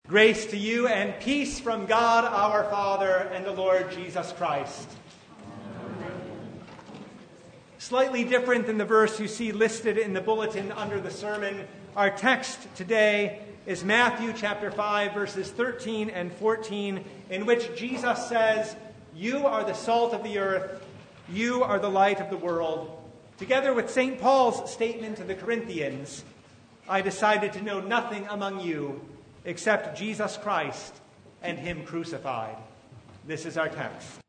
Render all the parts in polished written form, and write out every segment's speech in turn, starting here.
Grace to you and peace from God our Father and the Lord Jesus Christ. Slightly different than the verse you see listed in the bulletin under the sermon, our text today is Matthew chapter 5, verses 13 and 14, in which Jesus says, "You are the salt of the earth, you are the light of the world." Together with St. Paul's statement to the Corinthians, "I decided to know nothing among you except Jesus Christ and Him crucified." This is our text.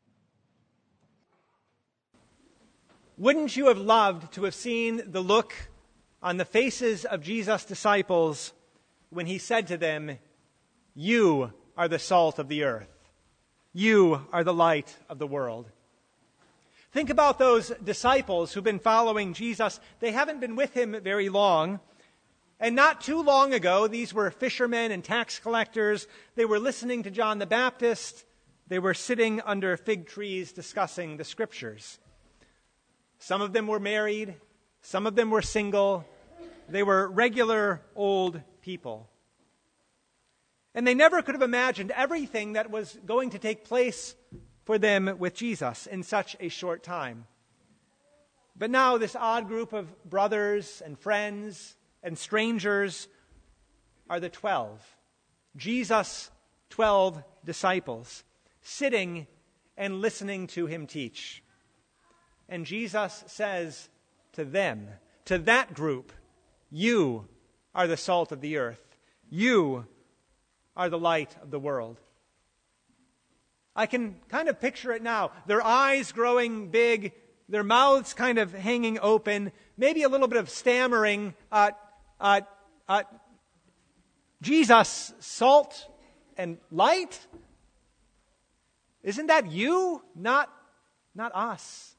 Wouldn't you have loved to have seen the look on the faces of Jesus' disciples when He said to them, "You are the salt of the earth. You are the light of the world"? Think about those disciples who've been following Jesus. They haven't been with Him very long. And not too long ago, these were fishermen and tax collectors. They were listening to John the Baptist. They were sitting under fig trees discussing the Scriptures. Some of them were married. Some of them were single. They were regular old people. And they never could have imagined everything that was going to take place for them with Jesus in such a short time. But now this odd group of brothers and friends and strangers are the 12. Jesus' 12 disciples, sitting and listening to Him teach. And Jesus says to them, to that group, "You are the salt of the earth. You are the light of the world." I can kind of picture it now. Their eyes growing big, their mouths kind of hanging open, maybe a little bit of stammering. Jesus, salt and light? Isn't that you? Not us.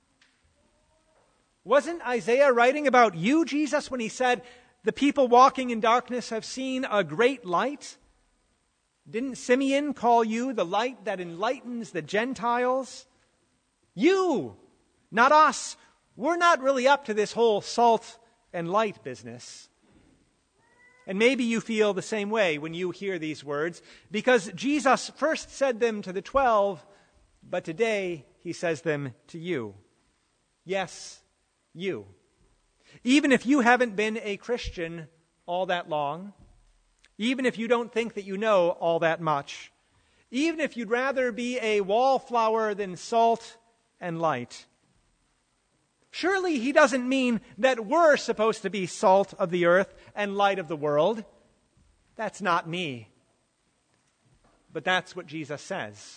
Wasn't Isaiah writing about you, Jesus, when he said, "The people walking in darkness have seen a great light"? Didn't Simeon call you the light that enlightens the Gentiles? You, not us. We're not really up to this whole salt and light business. And maybe you feel the same way when you hear these words, because Jesus first said them to the 12, but today He says them to you. Yes, you. Even if you haven't been a Christian all that long, even if you don't think that you know all that much, even if you'd rather be a wallflower than salt and light, surely He doesn't mean that we're supposed to be salt of the earth and light of the world. That's not me. But that's what Jesus says.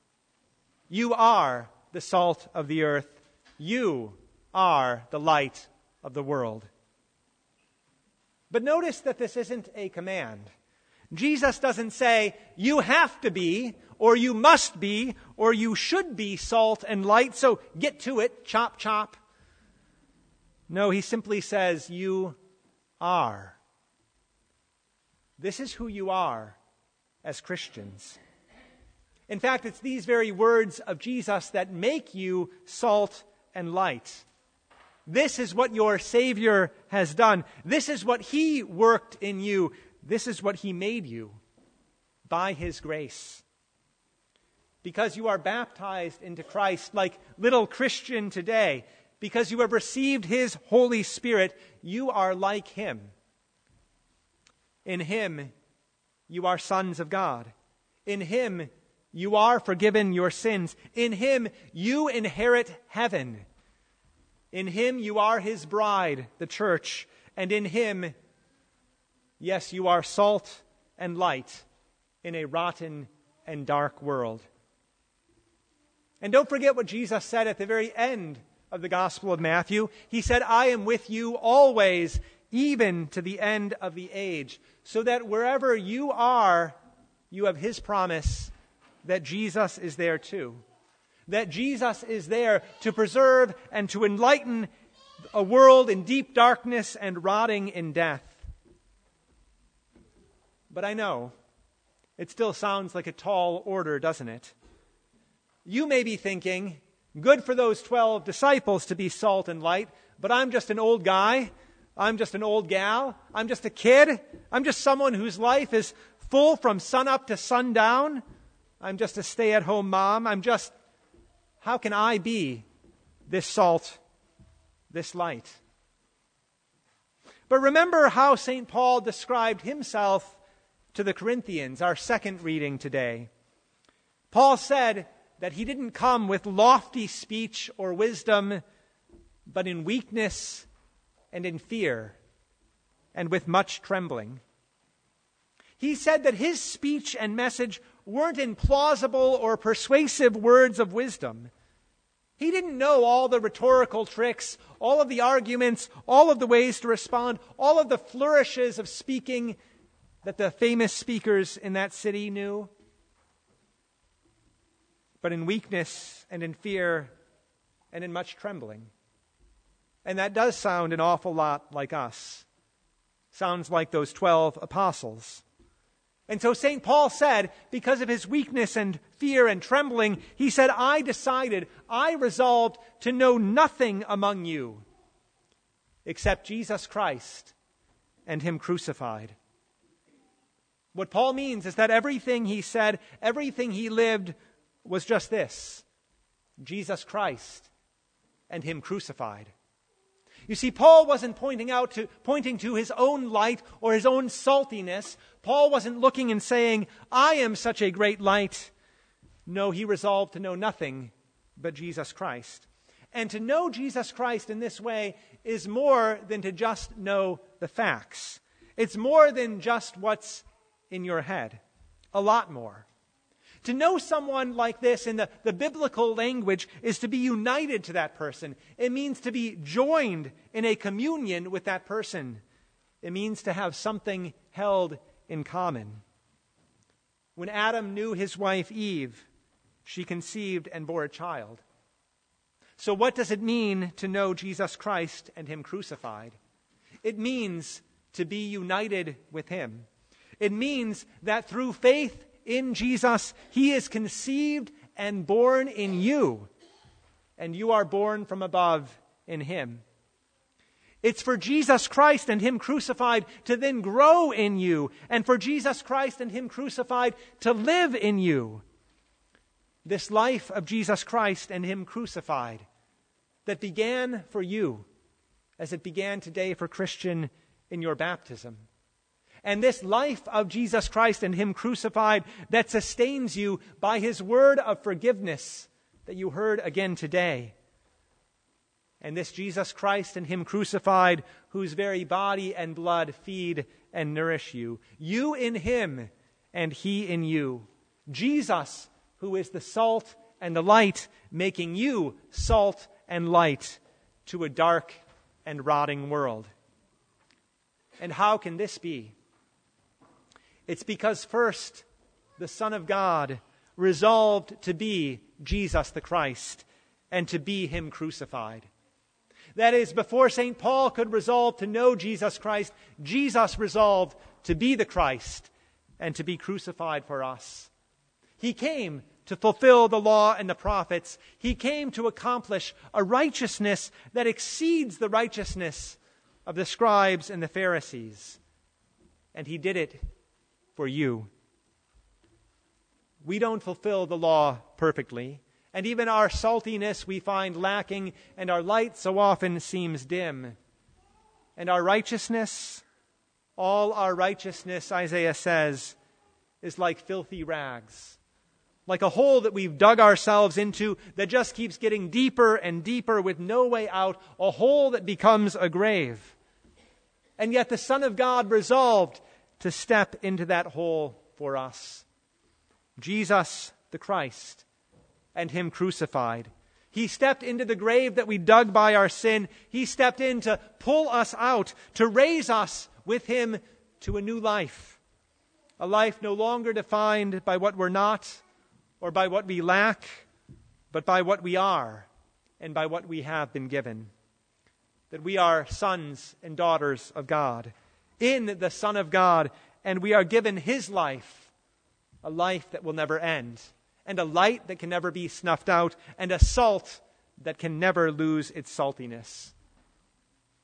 You are the salt of the earth. You are the light of the world. But notice that this isn't a command. Jesus doesn't say, you have to be, or you must be, or you should be salt and light, so get to it, chop, chop. No, He simply says, you are. This is who you are as Christians. In fact, it's these very words of Jesus that make you salt and light. This is what your Savior has done. This is what He worked in you. This is what He made you by His grace. Because you are baptized into Christ like little Christian today, because you have received His Holy Spirit, you are like Him. In Him, you are sons of God. In Him, you are forgiven your sins. In Him, you inherit heaven. In Him, you are His bride, the church. And in Him, yes, you are salt and light in a rotten and dark world. And don't forget what Jesus said at the very end of the Gospel of Matthew. He said, "I am with you always, even to the end of the age." So that wherever you are, you have His promise that Jesus is there too. That Jesus is there to preserve and to enlighten a world in deep darkness and rotting in death. But I know, it still sounds like a tall order, doesn't it? You may be thinking, good for those 12 disciples to be salt and light, but I'm just an old guy. I'm just an old gal. I'm just a kid. I'm just someone whose life is full from sunup to sundown. I'm just a stay-at-home mom. How can I be this salt, this light? But remember how St. Paul described himself to the Corinthians, our second reading today. Paul said that he didn't come with lofty speech or wisdom, but in weakness and in fear and with much trembling. He said that his speech and message weren't in plausible or persuasive words of wisdom. He didn't know all the rhetorical tricks, all of the arguments, all of the ways to respond, all of the flourishes of speaking that the famous speakers in that city knew. But in weakness and in fear and in much trembling. And that does sound an awful lot like us. Sounds like those 12 apostles. And so St. Paul said, because of his weakness and fear and trembling, he said, I resolved to know nothing among you except Jesus Christ and him crucified. What Paul means is that everything he said, everything he lived was just this: Jesus Christ and him crucified. You see, Paul wasn't pointing to his own light or his own saltiness. Paul wasn't looking and saying, I am such a great light. No, he resolved to know nothing but Jesus Christ. And to know Jesus Christ in this way is more than to just know the facts. It's more than just what's in your head. A lot more. To know someone like this in the biblical language is to be united to that person. It means to be joined in a communion with that person. It means to have something held in common. When Adam knew his wife Eve, she conceived and bore a child. So what does it mean to know Jesus Christ and him crucified? It means to be united with him. It means that through faith in Jesus, he is conceived and born in you, and you are born from above in him. It's for Jesus Christ and him crucified to then grow in you, and for Jesus Christ and him crucified to live in you. This life of Jesus Christ and him crucified that began for you, as it began today for Christian in your baptism. And this life of Jesus Christ and him crucified that sustains you by his word of forgiveness that you heard again today. And this Jesus Christ and him crucified, whose very body and blood feed and nourish you. You in him and he in you. Jesus, who is the salt and the light, making you salt and light to a dark and rotting world. And how can this be? It's because first, the Son of God resolved to be Jesus the Christ and to be him crucified. That is, before St. Paul could resolve to know Jesus Christ, Jesus resolved to be the Christ and to be crucified for us. He came to fulfill the law and the prophets. He came to accomplish a righteousness that exceeds the righteousness of the scribes and the Pharisees. And he did it for you. We don't fulfill the law perfectly, and even our saltiness we find lacking, and our light so often seems dim. And our righteousness, all our righteousness, Isaiah says, is like filthy rags, like a hole that we've dug ourselves into that just keeps getting deeper and deeper with no way out, a hole that becomes a grave. And yet the Son of God resolved to step into that hole for us. Jesus the Christ and him crucified. He stepped into the grave that we dug by our sin. He stepped in to pull us out, to raise us with him to a new life. A life no longer defined by what we're not or by what we lack, but by what we are and by what we have been given. That we are sons and daughters of God, in the Son of God, and we are given his life, a life that will never end, and a light that can never be snuffed out, and a salt that can never lose its saltiness.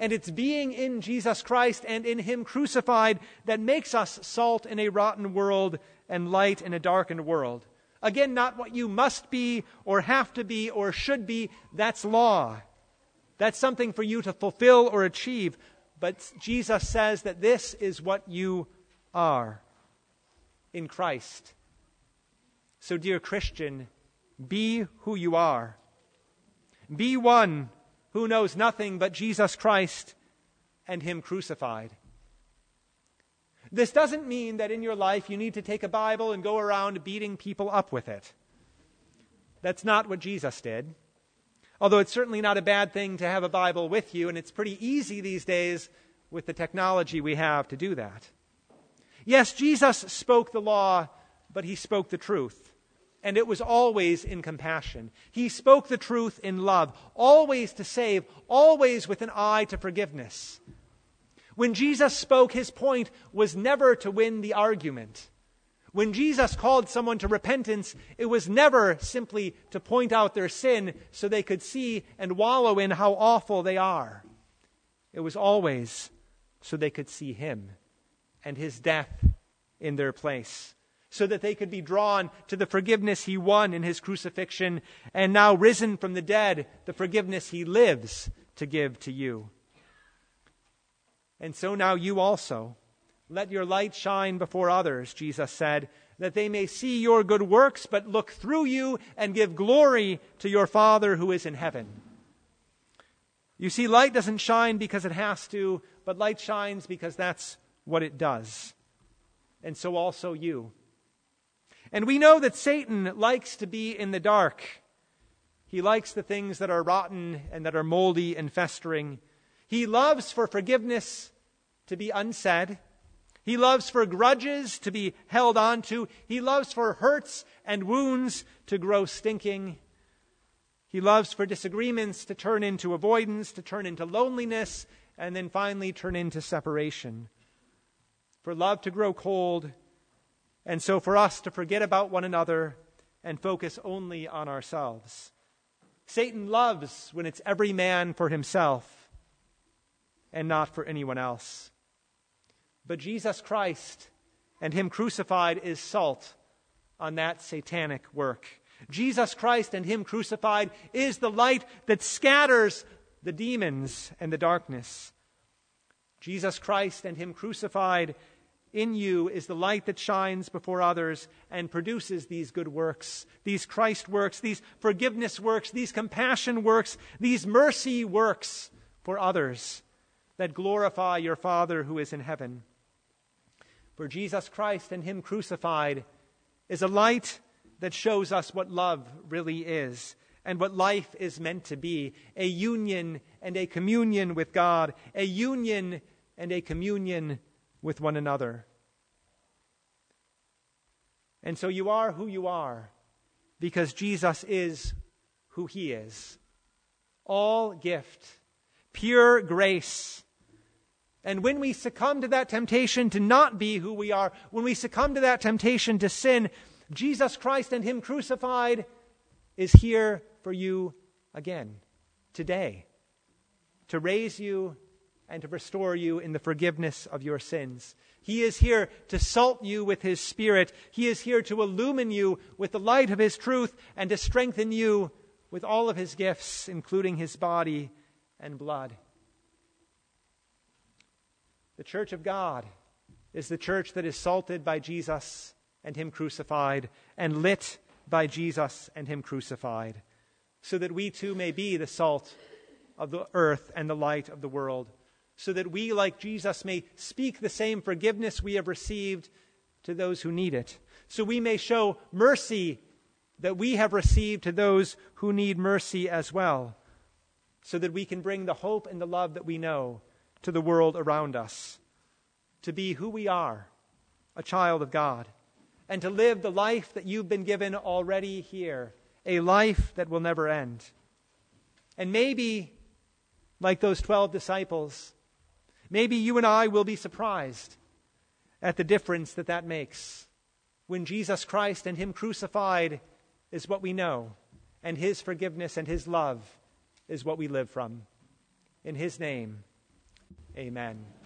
And it's being in Jesus Christ and in him crucified that makes us salt in a rotten world and light in a darkened world. Again, not what you must be or have to be or should be. That's law. That's something for you to fulfill or achieve. But Jesus says that this is what you are in Christ. So, dear Christian, be who you are. Be one who knows nothing but Jesus Christ and him crucified. This doesn't mean that in your life you need to take a Bible and go around beating people up with it. That's not what Jesus did. Although it's certainly not a bad thing to have a Bible with you, and it's pretty easy these days with the technology we have to do that. Yes, Jesus spoke the law, but he spoke the truth. And it was always in compassion. He spoke the truth in love, always to save, always with an eye to forgiveness. When Jesus spoke, his point was never to win the argument. When Jesus called someone to repentance, it was never simply to point out their sin so they could see and wallow in how awful they are. It was always so they could see him and his death in their place, so that they could be drawn to the forgiveness he won in his crucifixion, and now risen from the dead, the forgiveness he lives to give to you. And so now you also, let your light shine before others, Jesus said, that they may see your good works, but look through you and give glory to your Father who is in heaven. You see, light doesn't shine because it has to, but light shines because that's what it does. And so also you. And we know that Satan likes to be in the dark. He likes the things that are rotten and that are moldy and festering. He loves for forgiveness to be unsaid. He loves for grudges to be held on to. He loves for hurts and wounds to grow stinking. He loves for disagreements to turn into avoidance, to turn into loneliness, and then finally turn into separation. For love to grow cold, and so for us to forget about one another and focus only on ourselves. Satan loves when it's every man for himself and not for anyone else. But Jesus Christ and him crucified is salt on that satanic work. Jesus Christ and him crucified is the light that scatters the demons and the darkness. Jesus Christ and him crucified in you is the light that shines before others and produces these good works, these Christ works, these forgiveness works, these compassion works, these mercy works for others that glorify your Father who is in heaven. For Jesus Christ and him crucified is a light that shows us what love really is and what life is meant to be, a union and a communion with God, a union and a communion with one another. And so you are who you are because Jesus is who he is. All gift, pure grace. And when we succumb to that temptation to not be who we are, when we succumb to that temptation to sin, Jesus Christ and him crucified is here for you again, today, to raise you and to restore you in the forgiveness of your sins. He is here to salt you with his Spirit. He is here to illumine you with the light of his truth and to strengthen you with all of his gifts, including his body and blood. The church of God is the church that is salted by Jesus and him crucified and lit by Jesus and him crucified, so that we too may be the salt of the earth and the light of the world, so that we, like Jesus, may speak the same forgiveness we have received to those who need it, so we may show mercy that we have received to those who need mercy as well, so that we can bring the hope and the love that we know to the world around us, to be who we are, a child of God, and to live the life that you've been given already here, a life that will never end. And maybe, like those 12 disciples, maybe you and I will be surprised at the difference that makes when Jesus Christ and him crucified is what we know, and his forgiveness and his love is what we live from. In his name, Amen.